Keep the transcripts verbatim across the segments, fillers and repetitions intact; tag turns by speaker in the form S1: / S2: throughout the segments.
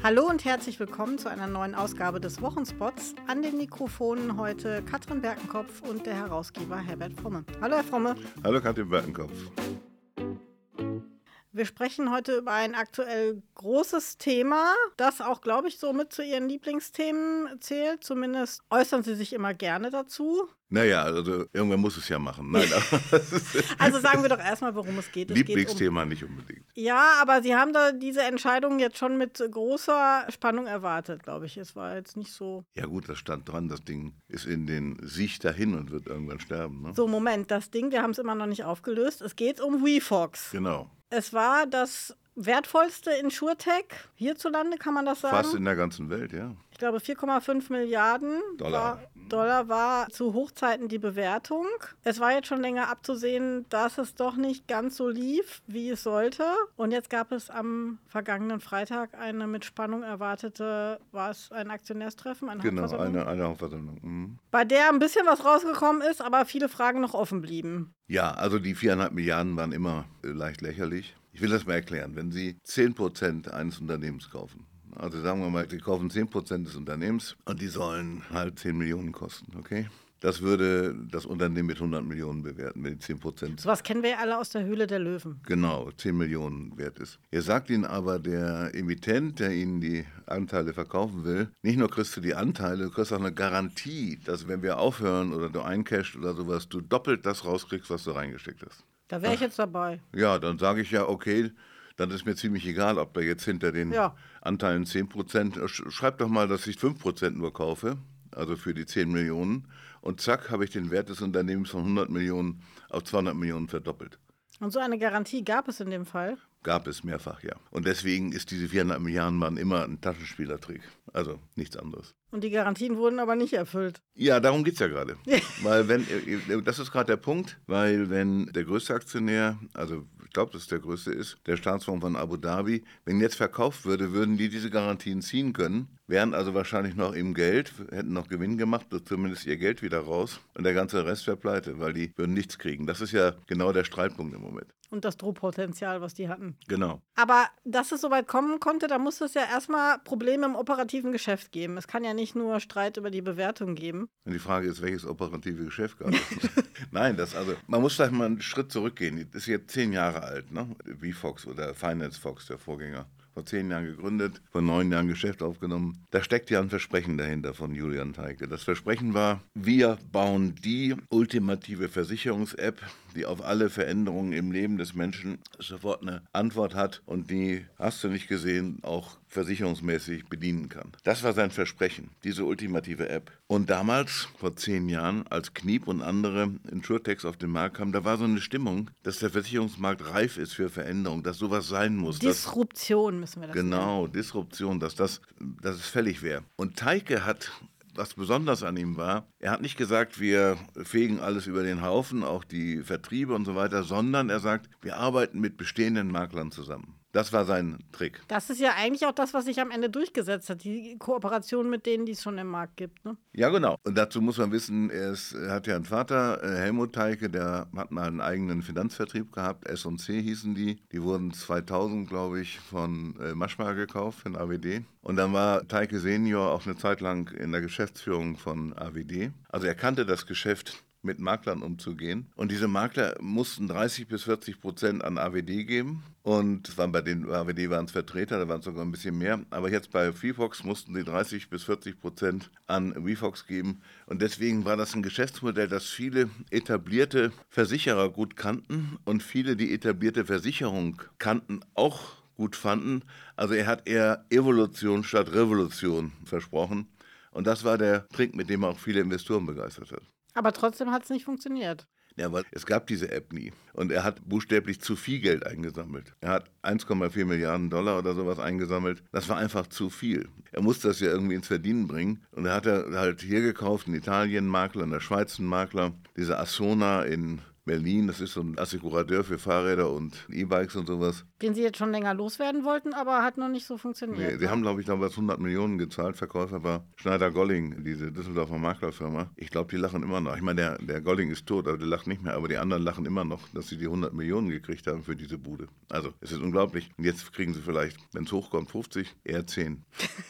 S1: Hallo und herzlich willkommen zu einer neuen Ausgabe des Wochenspots. An den Mikrofonen heute Katrin Berkenkopf und der Herausgeber Herbert Fromme. Hallo Herr Fromme.
S2: Hallo Katrin Berkenkopf.
S1: Wir sprechen heute über ein aktuell großes Thema, das auch, glaube ich, so mit zu Ihren Lieblingsthemen zählt. Zumindest äußern Sie sich immer gerne dazu.
S2: Naja, also irgendwer muss es ja machen. Nein,
S1: also sagen wir doch erstmal, worum es geht. Es
S2: Lieblingsthema
S1: geht um,
S2: nicht unbedingt.
S1: Ja, aber Sie haben da diese Entscheidung jetzt schon mit großer Spannung erwartet, glaube ich. Es war jetzt nicht so...
S2: Ja gut, das stand dran. Das Ding ist in den Sieg dahin und wird irgendwann sterben. Ne?
S1: So, Moment, das Ding, wir haben es immer noch nicht aufgelöst. Es geht um WeFox.
S2: Genau.
S1: Es war das wertvollste Insurtech hierzulande, kann man das sagen?
S2: Fast in der ganzen Welt, ja.
S1: Ich glaube, vier Komma fünf Milliarden
S2: Dollar.
S1: War, Dollar war zu Hochzeiten die Bewertung. Es war jetzt schon länger abzusehen, dass es doch nicht ganz so lief, wie es sollte. Und jetzt gab es am vergangenen Freitag eine mit Spannung erwartete, war es ein Aktionärstreffen? Eine
S2: genau,
S1: Hauptversammlung?
S2: eine, eine Hauptversammlung. Mhm.
S1: Bei der ein bisschen was rausgekommen ist, aber viele Fragen noch offen blieben.
S2: Ja, also die viereinhalb Milliarden waren immer äh, leicht lächerlich. Ich will das mal erklären. Wenn Sie zehn Prozent eines Unternehmens kaufen, also sagen wir mal, Sie kaufen zehn Prozent des Unternehmens und die sollen halt zehn Millionen kosten, okay? Das würde das Unternehmen mit hundert Millionen bewerten, wenn die zehn Prozent...
S1: So was kennen wir ja alle aus der Höhle der Löwen.
S2: Genau, zehn Millionen wert ist. Jetzt sagt Ihnen aber der Emittent, der Ihnen die Anteile verkaufen will, nicht nur kriegst du die Anteile, du kriegst auch eine Garantie, dass wenn wir aufhören oder du eincashst oder sowas, du doppelt das rauskriegst, was du reingesteckt hast.
S1: Da wäre ich jetzt dabei.
S2: Ja, dann sage ich ja, okay, dann ist mir ziemlich egal, ob da jetzt hinter den ja. Anteilen zehn Prozent, schreib doch mal, dass ich fünf Prozent nur kaufe, also für die zehn Millionen. Und zack, habe ich den Wert des Unternehmens von hundert Millionen auf zweihundert Millionen verdoppelt.
S1: Und so eine Garantie gab es in dem Fall?
S2: Gab es mehrfach, ja. Und deswegen ist diese viereinhalb Milliarden Mann immer ein Taschenspielertrick. Also nichts anderes.
S1: Und die Garantien wurden aber nicht erfüllt.
S2: Ja, darum geht es ja gerade. Weil wenn, das ist gerade der Punkt, weil wenn der größte Aktionär, also ich glaube, dass es der größte ist, der Staatsfonds von Abu Dhabi, wenn jetzt verkauft würde, würden die diese Garantien ziehen können, wären also wahrscheinlich noch im Geld, hätten noch Gewinn gemacht, zumindest ihr Geld wieder raus und der ganze Rest wäre pleite, weil die würden nichts kriegen. Das ist ja genau der Streitpunkt im Moment.
S1: Und das Drohpotenzial, was die hatten.
S2: Genau.
S1: Aber dass es so weit kommen konnte, da muss es ja erstmal Probleme im operativen Geschäft geben. Es kann ja nicht nur Streit über die Bewertung geben.
S2: Und die Frage ist, welches operative Geschäft gab es? Nein, das also, man muss vielleicht mal einen Schritt zurückgehen. Das ist jetzt zehn Jahre alt, ne? WeFox oder Finance Fox, der Vorgänger. Vor zehn Jahren gegründet, vor neun Jahren Geschäft aufgenommen. Da steckt ja ein Versprechen dahinter von Julian Theike. Das Versprechen war, wir bauen die ultimative Versicherungs-App, die auf alle Veränderungen im Leben des Menschen sofort eine Antwort hat und die, hast du nicht gesehen, auch versicherungsmäßig bedienen kann. Das war sein Versprechen, diese ultimative App. Und damals, vor zehn Jahren, als Kniep und andere Insurtechs auf den Markt kamen, da war so eine Stimmung, dass der Versicherungsmarkt reif ist für Veränderung, dass sowas sein muss.
S1: Disruption müssen wir das nennen.
S2: Genau, Disruption, dass das, dass es fällig wäre. Und Theike hat... Was besonders an ihm war, er hat nicht gesagt, wir fegen alles über den Haufen, auch die Vertriebe und so weiter, sondern er sagt, wir arbeiten mit bestehenden Maklern zusammen. Das war sein Trick.
S1: Das ist ja eigentlich auch das, was sich am Ende durchgesetzt hat, die Kooperation mit denen, die es schon im Markt gibt. Ne?
S2: Ja, genau. Und dazu muss man wissen, er, ist, er hat ja einen Vater, Helmut Theike, der hat mal einen eigenen Finanzvertrieb gehabt, S und C hießen die. Die wurden zweitausend, glaube ich, von äh, Maschmeyer gekauft, von A W D. Und dann war Theike Senior auch eine Zeit lang in der Geschäftsführung von A W D. Also er kannte das Geschäft, mit Maklern umzugehen. Und diese Makler mussten dreißig bis vierzig Prozent an A W D geben. Und waren bei den A W D waren es Vertreter, da waren es sogar ein bisschen mehr. Aber jetzt bei WeFox mussten sie dreißig bis vierzig Prozent an WeFox geben. Und deswegen war das ein Geschäftsmodell, das viele etablierte Versicherer gut kannten und viele, die etablierte Versicherung kannten, auch gut fanden. Also er hat eher Evolution statt Revolution versprochen. Und das war der Trick, mit dem er auch viele Investoren begeistert hat.
S1: Aber trotzdem hat es nicht funktioniert.
S2: Ja, weil es gab diese App nie. Und er hat buchstäblich zu viel Geld eingesammelt. Er hat eins Komma vier Milliarden Dollar oder sowas eingesammelt. Das war einfach zu viel. Er musste das ja irgendwie ins Verdienen bringen. Und er hat er halt hier gekauft, in Italien einen Makler, in der Schweiz einen Makler, diese Assona in Berlin. Das ist so ein Assekurateur für Fahrräder und E-Bikes und sowas.
S1: Den Sie jetzt schon länger loswerden wollten, aber hat noch nicht so funktioniert.
S2: Nee, die
S1: ne?
S2: haben, glaube ich, damals hundert Millionen gezahlt. Verkäufer war Schneider-Golling, diese Düsseldorfer Maklerfirma. Ich glaube, die lachen immer noch. Ich meine, der, der Golling ist tot, aber der lacht nicht mehr. Aber die anderen lachen immer noch, dass sie die hundert Millionen gekriegt haben für diese Bude. Also, es ist unglaublich. Und jetzt kriegen sie vielleicht, wenn es hochkommt, fünfzig, eher zehn.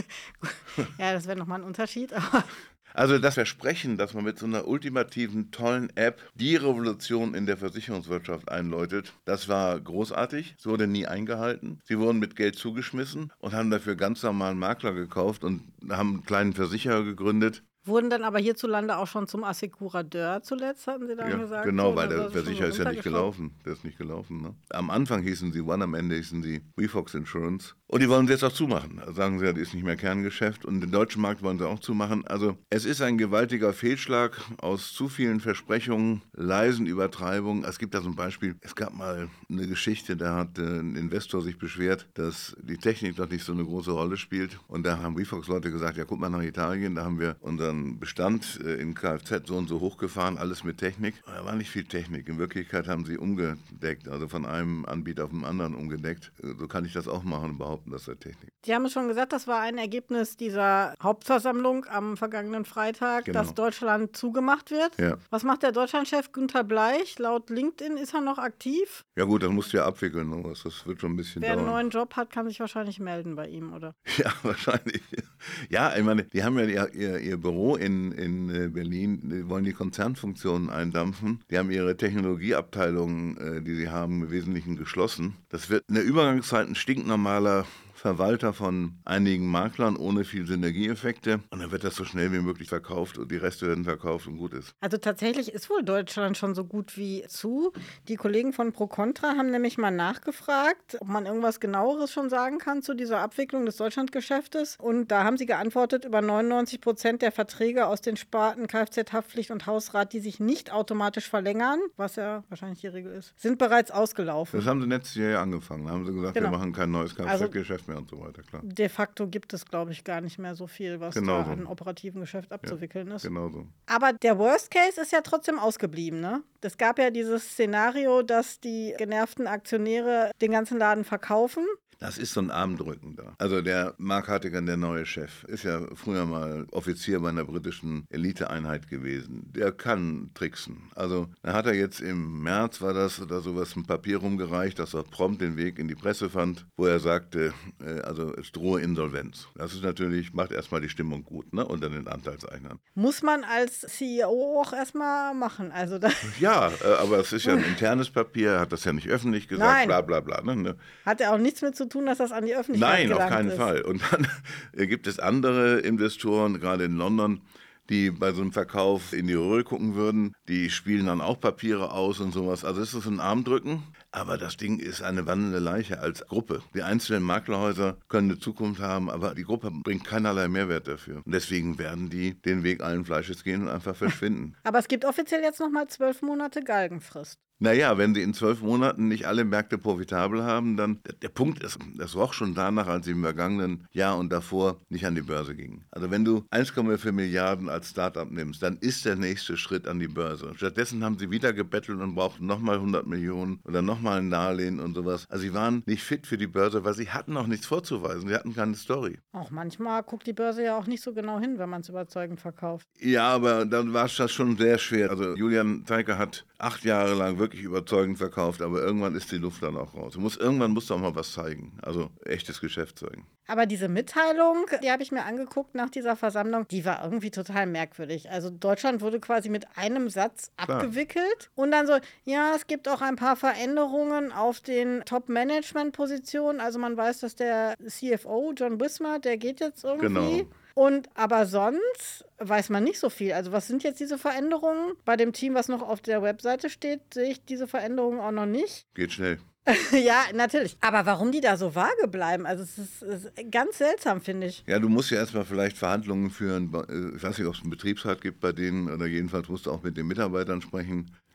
S1: Ja, das wäre nochmal ein Unterschied. Aber
S2: Also das Versprechen, dass man mit so einer ultimativen, tollen App die Revolution in der Versicherungswirtschaft einläutet, das war großartig. Es wurde nie eingehalten. Sie wurden mit Geld zugeschmissen und haben dafür ganz normalen Makler gekauft und haben einen kleinen Versicherer gegründet.
S1: wurden dann aber hierzulande auch schon zum Assekurateur zuletzt, hatten Sie dann
S2: Ja,
S1: gesagt?
S2: genau,
S1: so,
S2: weil
S1: oder
S2: der
S1: das schon
S2: Versicherer
S1: so
S2: ist ja nicht
S1: runtergeschraubt?
S2: gelaufen. Der ist nicht gelaufen. Ne? Am Anfang hießen sie One, am Ende hießen sie WeFox Insurance. Und die wollen sie jetzt auch zumachen. Also sagen sie, das ist nicht mehr Kerngeschäft. Und den deutschen Markt wollen sie auch zumachen. Also es ist ein gewaltiger Fehlschlag aus zu vielen Versprechungen, leisen Übertreibungen. Es gibt da so ein Beispiel. Es gab mal eine Geschichte, da hat äh, ein Investor sich beschwert, dass die Technik doch nicht so eine große Rolle spielt. Und da haben WeFox-Leute gesagt, ja, guck mal nach Italien, da haben wir unseren Bestand äh, in Kfz so und so hochgefahren, alles mit Technik. Da war nicht viel Technik. In Wirklichkeit haben sie umgedeckt, also von einem Anbieter auf den anderen umgedeckt. Äh, So kann ich das auch machen und behaupten, das sei Technik.
S1: Sie haben es schon gesagt, das war ein Ergebnis dieser Hauptversammlung am vergangenen Freitag,
S2: Genau.
S1: dass Deutschland zugemacht wird.
S2: Ja.
S1: Was macht der Deutschlandchef Günter Bleich? Laut LinkedIn ist er noch aktiv.
S2: Ja gut, das musst du ja abwickeln, ne? Das wird schon ein bisschen
S1: Wer einen
S2: dauern.
S1: neuen Job hat, kann sich wahrscheinlich melden bei ihm, oder?
S2: Ja, wahrscheinlich. Ja, ich meine, die haben ja ihr, ihr, ihr Büro in, in äh, Berlin, die wollen die Konzernfunktionen eindampfen. Die haben ihre Technologieabteilungen, äh, die sie haben, im Wesentlichen geschlossen. Das wird in der Übergangszeit ein stinknormaler Verwalter von einigen Maklern ohne viel Synergieeffekte. Und dann wird das so schnell wie möglich verkauft und die Reste werden verkauft und gut ist.
S1: Also tatsächlich ist wohl Deutschland schon so gut wie zu. Die Kollegen von ProContra haben nämlich mal nachgefragt, ob man irgendwas Genaueres schon sagen kann zu dieser Abwicklung des Deutschlandgeschäftes. Und da haben sie geantwortet, über neunundneunzig Prozent der Verträge aus den Sparten Kfz-Haftpflicht und Hausrat, die sich nicht automatisch verlängern, was ja wahrscheinlich die Regel ist, sind bereits ausgelaufen.
S2: Das haben sie letztes Jahr ja angefangen. Da haben sie gesagt,
S1: Genau.
S2: wir machen kein neues
S1: Also-
S2: Kfz-Geschäft mehr und so weiter, klar.
S1: De facto gibt es, glaube ich, gar nicht mehr so viel, was
S2: Genau
S1: da
S2: so.
S1: an operativen Geschäft abzuwickeln ist.
S2: Genau so.
S1: Aber der Worst Case ist ja trotzdem ausgeblieben, ne? Es gab ja dieses Szenario, dass die genervten Aktionäre den ganzen Laden verkaufen.
S2: Das ist so ein Armdrücken da. Also der Mark Hartigan, der neue Chef, ist ja früher mal Offizier bei einer britischen Eliteeinheit gewesen. Der kann tricksen. Also da hat er jetzt im März, war das oder sowas, ein Papier rumgereicht, das er prompt den Weg in die Presse fand, wo er sagte, äh, also es drohe Insolvenz. Das ist natürlich, macht erstmal die Stimmung gut, ne, unter den Anteilseignern.
S1: Muss man als C E O auch erstmal machen. Also da
S2: Ja, äh, aber es ist ja ein internes Papier, er hat das ja nicht öffentlich gesagt,
S1: Nein.
S2: bla bla bla. Ne?
S1: hat er auch nichts mit zu tun, dass das an die Öffentlichkeit
S2: Nein, auf
S1: gelangt
S2: keinen
S1: ist.
S2: Fall. Und dann äh, gibt es andere Investoren, gerade in London, die bei so einem Verkauf in die Röhre gucken würden. Die spielen dann auch Papiere aus und sowas. Also es ist ein Armdrücken, aber das Ding ist eine wandelnde Leiche als Gruppe. Die einzelnen Maklerhäuser können eine Zukunft haben, aber die Gruppe bringt keinerlei Mehrwert dafür. Und deswegen werden die den Weg allen Fleisches gehen und einfach verschwinden.
S1: Aber es gibt offiziell jetzt noch mal zwölf Monate Galgenfrist.
S2: Naja, wenn sie in zwölf Monaten nicht alle Märkte profitabel haben, dann, der, der Punkt ist, das roch schon danach, als sie im vergangenen Jahr und davor nicht an die Börse gingen. Also wenn du eins Komma vier Milliarden als Startup nimmst, dann ist der nächste Schritt an die Börse. Stattdessen haben sie wieder gebettelt und brauchten nochmal hundert Millionen oder nochmal ein Darlehen und sowas. Also sie waren nicht fit für die Börse, weil sie hatten auch nichts vorzuweisen. Sie hatten keine Story.
S1: Auch manchmal guckt die Börse ja auch nicht so genau hin, wenn man es überzeugend verkauft.
S2: Ja, aber dann war es das schon sehr schwer. Also Julian Teicher hat acht Jahre lang wirklich überzeugend verkauft, aber irgendwann ist die Luft dann auch raus. Du musst, irgendwann musst du auch mal was zeigen, also echtes Geschäft zeigen.
S1: Aber diese Mitteilung, die habe ich mir angeguckt nach dieser Versammlung, die war irgendwie total merkwürdig. Also Deutschland wurde quasi mit einem Satz
S2: Klar.
S1: abgewickelt und dann so, ja, es gibt auch ein paar Veränderungen auf den Top-Management-Positionen. Also man weiß, dass der C F O, John Wismar, der geht jetzt irgendwie.
S2: Genau.
S1: Und aber sonst weiß man nicht so viel. Also was sind jetzt diese Veränderungen? Bei dem Team, was noch auf der Webseite steht, sehe ich diese Veränderungen auch noch nicht.
S2: Geht schnell.
S1: Ja, natürlich. Aber warum die da so vage bleiben? Also es ist, es ist ganz seltsam, finde ich.
S2: Ja, du musst ja erstmal vielleicht Verhandlungen führen. Ich weiß nicht, ob es einen Betriebsrat gibt bei denen oder jedenfalls musst du auch mit den Mitarbeitern sprechen.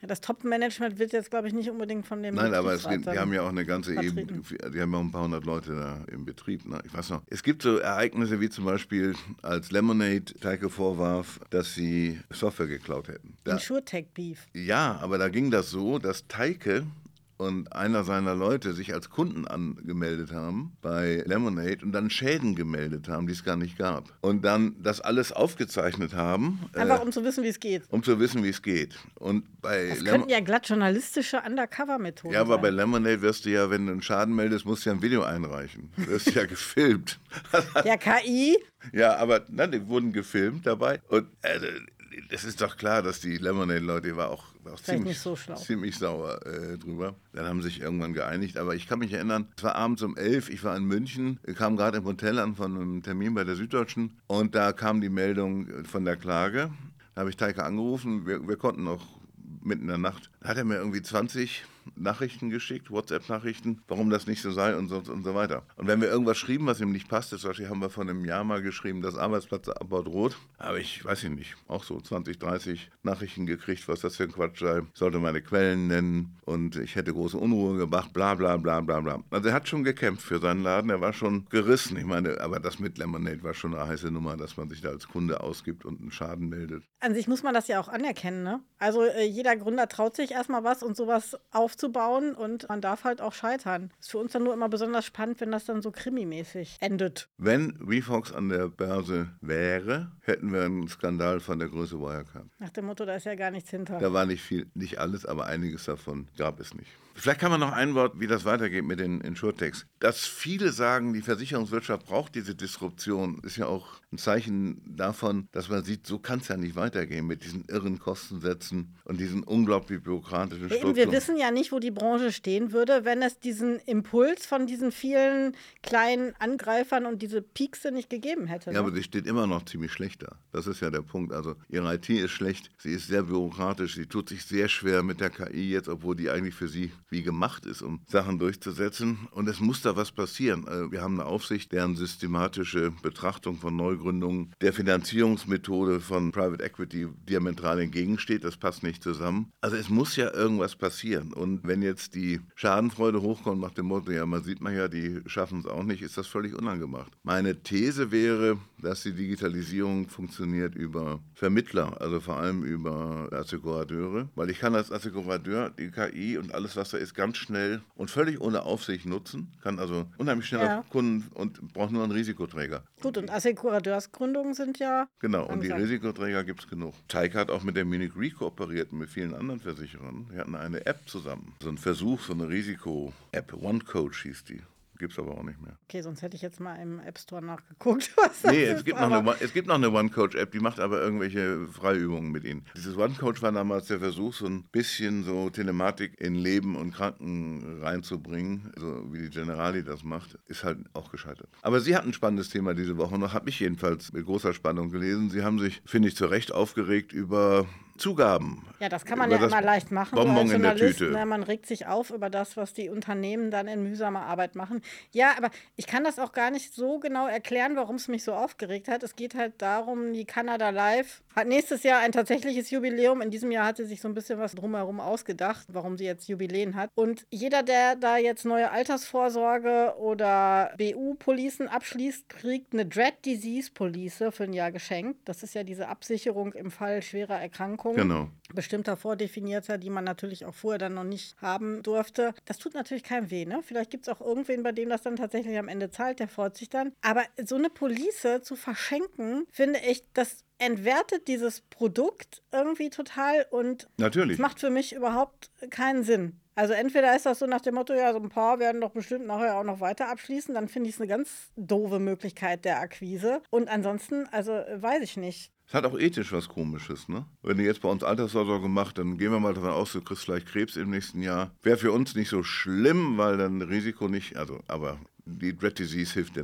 S1: Ja, das Top-Management wird jetzt, glaube ich, nicht unbedingt von dem
S2: Nein, aber es
S1: Betriebsrat
S2: gibt, die haben ja auch eine ganze Ebene,
S1: vertreten.
S2: die haben ja auch ein paar hundert Leute da im Betrieb. Ne? Ich weiß noch, es gibt so Ereignisse wie zum Beispiel, als Lemonade Teike vorwarf, dass sie Software geklaut hätten. Da,
S1: Insurtech-Beef.
S2: ja, aber da ging das so, dass Teike und einer seiner Leute sich als Kunden angemeldet haben bei Lemonade und dann Schäden gemeldet haben, die es gar nicht gab. Und dann das alles aufgezeichnet haben.
S1: Einfach
S2: äh,
S1: um zu wissen, wie es geht.
S2: um zu wissen, wie es geht. Und bei
S1: Das
S2: Lemo-
S1: könnten ja glatt journalistische Undercover-Methoden
S2: ja, aber bei
S1: sein.
S2: Lemonade wirst du ja, wenn du einen Schaden meldest, musst du ja ein Video einreichen. Du wirst ja gefilmt.
S1: Der K I?
S2: Ja, aber nein, die wurden gefilmt dabei. Und äh, das ist doch klar, dass die Lemonade-Leute war auch, war auch ziemlich,
S1: nicht so schlau.
S2: ziemlich sauer äh, drüber. Dann haben sie sich irgendwann geeinigt. Aber ich kann mich erinnern, es war abends um elf, ich war in München, kam gerade im Hotel an von einem Termin bei der Süddeutschen. Und da kam die Meldung von der Klage. Da habe ich Teike angerufen, wir, wir konnten noch mitten in der Nacht. Da hat er mir irgendwie zwanzig Nachrichten geschickt, WhatsApp-Nachrichten, warum das nicht so sei und so, und so weiter. Und wenn wir irgendwas schrieben, was ihm nicht passte, zum Beispiel haben wir vor einem Jahr mal geschrieben, das Arbeitsplatzabbau droht, habe ich, weiß ich nicht, auch so zwanzig, dreißig Nachrichten gekriegt, was das für ein Quatsch sei. Ich sollte meine Quellen nennen und ich hätte große Unruhe gemacht, bla bla bla bla bla. Also er hat schon gekämpft für seinen Laden, er war schon gerissen. Ich meine, aber das mit Lemonade war schon eine heiße Nummer, dass man sich da als Kunde ausgibt und einen Schaden meldet.
S1: An sich muss man das ja auch anerkennen, ne? Also äh, jeder Gründer traut sich erstmal was und sowas aufzubauen und man darf halt auch scheitern. Ist für uns dann nur immer besonders spannend, wenn das dann so krimimäßig endet.
S2: Wenn Refox an der Börse wäre, hätten wir einen Skandal von der Größe Wirecard.
S1: Nach dem Motto, da ist ja gar nichts hinter.
S2: Da war nicht viel, nicht alles, aber einiges davon gab es nicht. Vielleicht kann man noch ein Wort, wie das weitergeht mit den Insurtechs. Dass viele sagen, die Versicherungswirtschaft braucht diese Disruption, ist ja auch ein Zeichen davon, dass man sieht, so kann es ja nicht weitergehen mit diesen irren Kostensätzen und diesen unglaublich bürokratischen
S1: Eben,
S2: Strukturen.
S1: wir wissen ja nicht, wo die Branche stehen würde, wenn es diesen Impuls von diesen vielen kleinen Angreifern und diese Piekse nicht gegeben hätte.
S2: Ja,
S1: Ne?
S2: aber sie steht immer noch ziemlich schlecht da. Das ist ja der Punkt. Also ihre I T ist schlecht, sie ist sehr bürokratisch, sie tut sich sehr schwer mit der K I jetzt, obwohl die eigentlich für sie wie gemacht ist, um Sachen durchzusetzen. Und es muss da was passieren. Wir haben eine Aufsicht, deren systematische Betrachtung von Neugründungen der Finanzierungsmethode von Private Equity diametral entgegensteht. Das passt nicht zusammen. Also es muss ja irgendwas passieren. Und wenn jetzt die Schadenfreude hochkommt nach dem Motto, ja, man sieht man ja, die schaffen es auch nicht, ist das völlig unangemacht. Meine These wäre, dass die Digitalisierung funktioniert über Vermittler, also vor allem über Assekurateure, weil ich kann als Assekurateur die K I und alles, was da ist, ganz schnell und völlig ohne Aufsicht nutzen, kann also unheimlich schnell
S1: Ja.
S2: auf Kunden und braucht nur einen Risikoträger.
S1: Gut, und Assekurateursgründungen sind ja
S2: Genau, und die
S1: langsam.
S2: Risikoträger gibt es genug. Teike hat auch mit der Munich Re kooperiert und mit vielen anderen Versicherern. Wir hatten eine App zusammen, so ein Versuch, so eine Risiko-App, OneCoach hieß die. Gibt es aber auch nicht mehr.
S1: Okay, sonst hätte ich jetzt mal im App Store nachgeguckt, was das
S2: Nee,
S1: ist.
S2: es gibt, noch
S1: aber
S2: eine, es gibt noch eine OneCoach-App, die macht aber irgendwelche Freiübungen mit ihnen. Dieses OneCoach war damals der Versuch, so ein bisschen so Telematik in Leben und Kranken reinzubringen, so wie die Generali das macht, ist halt auch gescheitert. Aber Sie hatten ein spannendes Thema diese Woche noch, habe ich jedenfalls mit großer Spannung gelesen. Sie haben sich, finde ich, zu Recht aufgeregt über Zugaben.
S1: Ja, das kann man
S2: Über
S1: ja
S2: das
S1: immer leicht machen.
S2: Bonbon
S1: so als
S2: in der
S1: Journalist,
S2: Tüte.
S1: Ne, man regt sich auf über das, was die Unternehmen dann in mühsamer Arbeit machen. Ja, aber ich kann das auch gar nicht so genau erklären, warum es mich so aufgeregt hat. Es geht halt darum, die Canada Live hat nächstes Jahr ein tatsächliches Jubiläum. In diesem Jahr hat sie sich so ein bisschen was drumherum ausgedacht, warum sie jetzt Jubiläen hat. Und jeder, der da jetzt neue Altersvorsorge oder B U-Policen abschließt, kriegt eine Dread Disease Police für ein Jahr geschenkt. Das ist ja diese Absicherung im Fall schwerer Erkrankungen.
S2: Genau.
S1: Bestimmter vordefinierter, die man natürlich auch vorher dann noch nicht haben durfte. Das tut natürlich keinem weh, ne? Vielleicht gibt es auch irgendwen, bei dem das dann tatsächlich am Ende zahlt, der freut sich dann. Aber so eine Police zu verschenken, finde ich, das entwertet dieses Produkt irgendwie total und
S2: Natürlich.
S1: es macht für mich überhaupt keinen Sinn. Also entweder ist das so nach dem Motto, ja, so ein paar werden doch bestimmt nachher auch noch weiter abschließen, dann finde ich es eine ganz doofe Möglichkeit der Akquise. Und ansonsten, also äh, weiß ich nicht.
S2: Es hat auch ethisch was Komisches, ne? Wenn du jetzt bei uns Altersvorsorge machst, dann gehen wir mal davon aus, du kriegst vielleicht Krebs im nächsten Jahr. Wäre für uns nicht so schlimm, weil dann Risiko nicht, also, aber die Dread Disease hilft dir dann.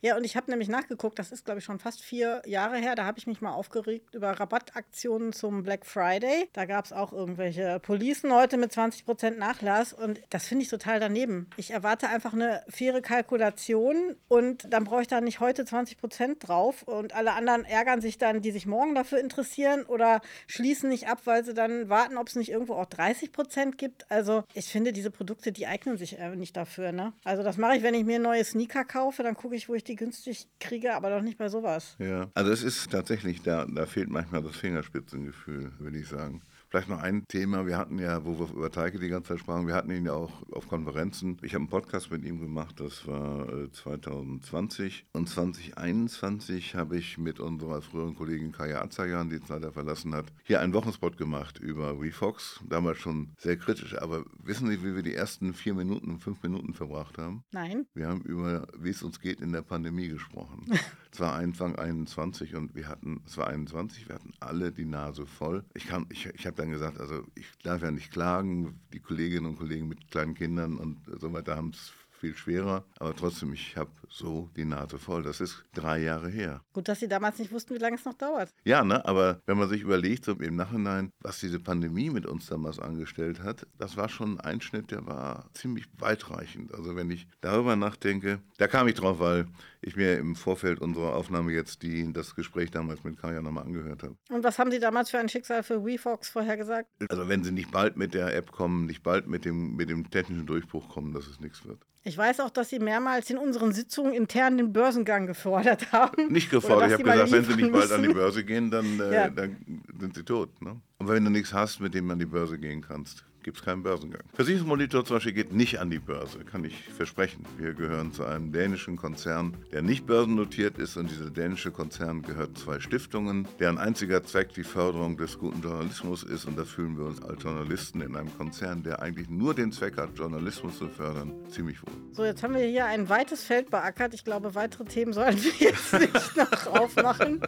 S1: Ja, und ich habe nämlich nachgeguckt, das ist, glaube ich, schon fast vier Jahre her, da habe ich mich mal aufgeregt über Rabattaktionen zum Black Friday. Da gab es auch irgendwelche Policen heute mit zwanzig Prozent Nachlass und das finde ich total daneben. Ich erwarte einfach eine faire Kalkulation und dann brauche ich da nicht heute zwanzig Prozent drauf und alle anderen ärgern sich dann, die sich morgen dafür interessieren oder schließen nicht ab, weil sie dann warten, ob es nicht irgendwo auch dreißig Prozent gibt. Also ich finde, diese Produkte, die eignen sich äh, nicht dafür. Ne? Also das mache ich, wenn ich mir neue Sneaker kaufe, dann gucke ich, wo ich die günstig kriege, aber doch nicht bei sowas.
S2: Ja, also es ist tatsächlich, da, da fehlt manchmal das Fingerspitzengefühl, würde ich sagen. Vielleicht noch ein Thema, wir hatten ja, wo wir über Teike die ganze Zeit sprachen, wir hatten ihn ja auch auf Konferenzen. Ich habe einen Podcast mit ihm gemacht, das war äh, zwanzig zwanzig. Und zwanzig einundzwanzig habe ich mit unserer früheren Kollegin Kaya Azayan, die jetzt leider verlassen hat, hier einen Wochenspot gemacht über WeFox. Damals schon sehr kritisch, aber wissen Sie, wie wir die ersten vier Minuten, fünf Minuten verbracht haben?
S1: Nein.
S2: Wir haben über, wie es uns geht in der Pandemie gesprochen. Es war Anfang einundzwanzig und wir hatten, es war einundzwanzig, wir hatten alle die Nase voll. Ich, kann, ich, ich habe dann gesagt, also ich darf ja nicht klagen, die Kolleginnen und Kollegen mit kleinen Kindern und so weiter haben es viel schwerer, aber trotzdem, ich habe so die Nase voll. Das ist drei Jahre her.
S1: Gut, dass Sie damals nicht wussten, wie lange es noch dauert.
S2: Ja, ne, aber wenn man sich überlegt, so im Nachhinein, was diese Pandemie mit uns damals angestellt hat, das war schon ein Einschnitt, der war ziemlich weitreichend. Also wenn ich darüber nachdenke, da kam ich drauf, weil ich mir im Vorfeld unserer Aufnahme jetzt die, das Gespräch damals mit Kaya nochmal angehört habe.
S1: Und was haben Sie damals für ein Schicksal für WeFox vorhergesagt?
S2: Also wenn sie nicht bald mit der App kommen, nicht bald mit dem, mit dem technischen Durchbruch kommen, dass es nichts wird.
S1: Ich weiß auch, dass Sie mehrmals in unseren Sitzungen intern den Börsengang gefordert haben.
S2: Nicht gefordert, ich habe gesagt, wenn Sie nicht bald an die
S1: müssen.
S2: Börse gehen, dann, äh,
S1: Ja.
S2: dann sind Sie tot. Ne? Und wenn du nichts hast, mit dem du an die Börse gehen kannst, gibt es keinen Börsengang. Versicherungsmonitor zum Beispiel geht nicht an die Börse, kann ich versprechen. Wir gehören zu einem dänischen Konzern, der nicht börsennotiert ist und dieser dänische Konzern gehört zwei Stiftungen, deren einziger Zweck die Förderung des guten Journalismus ist und da fühlen wir uns als Journalisten in einem Konzern, der eigentlich nur den Zweck hat, Journalismus zu fördern, ziemlich wohl.
S1: So, jetzt haben wir hier ein weites Feld beackert. Ich glaube, weitere Themen sollten wir jetzt nicht noch aufmachen.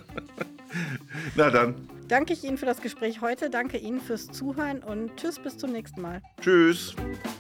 S2: Na dann.
S1: Danke ich Ihnen für das Gespräch heute, danke Ihnen fürs Zuhören und tschüss, bis zum nächsten Mal.
S2: Tschüss.